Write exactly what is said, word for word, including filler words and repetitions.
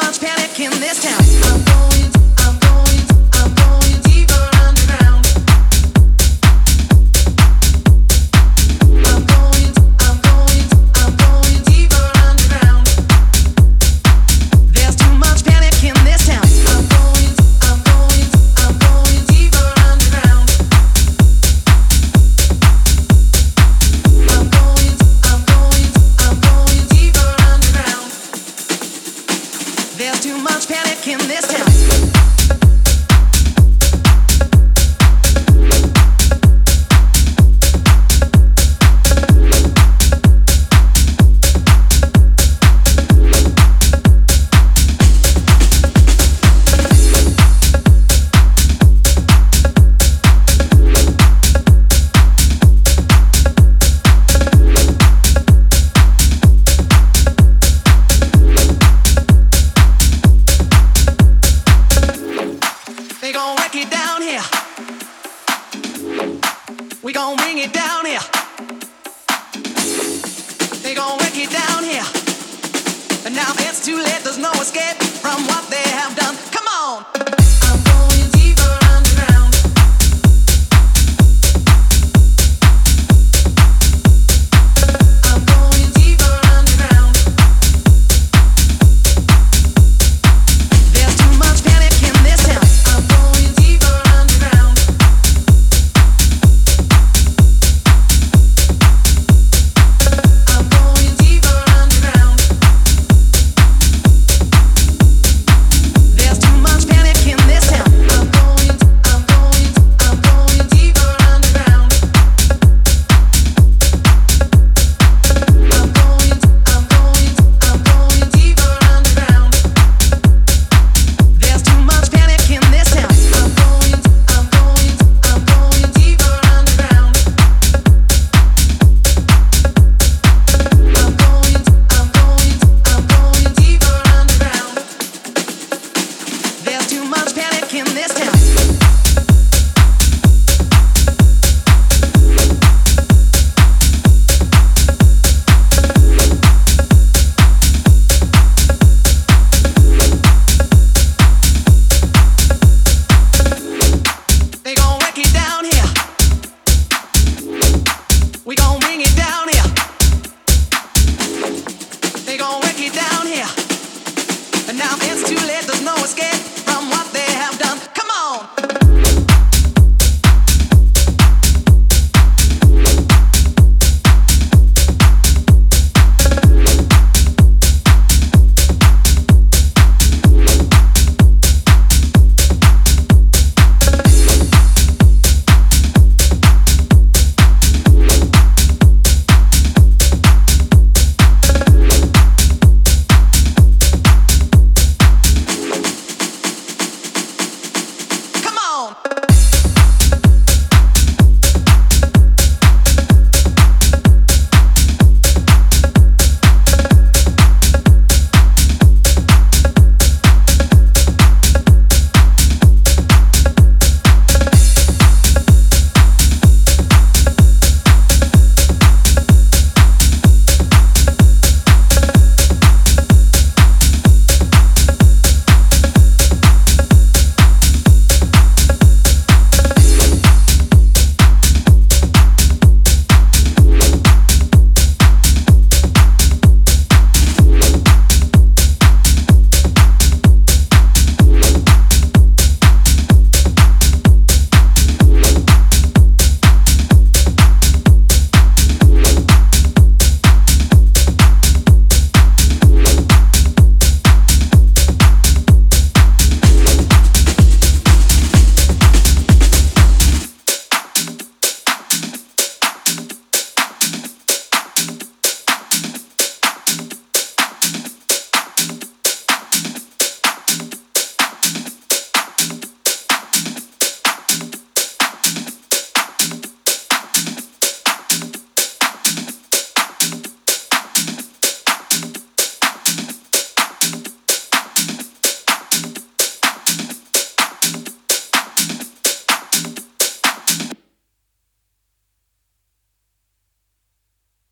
much panic in this town. I'm going, I'm going, I'm going deeper underground. I'm going, I'm going, I'm going deeper underground. There's too much panic in this town. I'm going, I'm going, I'm going deeper underground. I'm going, I'm going, I'm going deeper underground. There's too much panic in this town. They gon' wreck it down here. We gon' bring it down here. They gon' wreck it down here. But now it's too late, there's no escape from what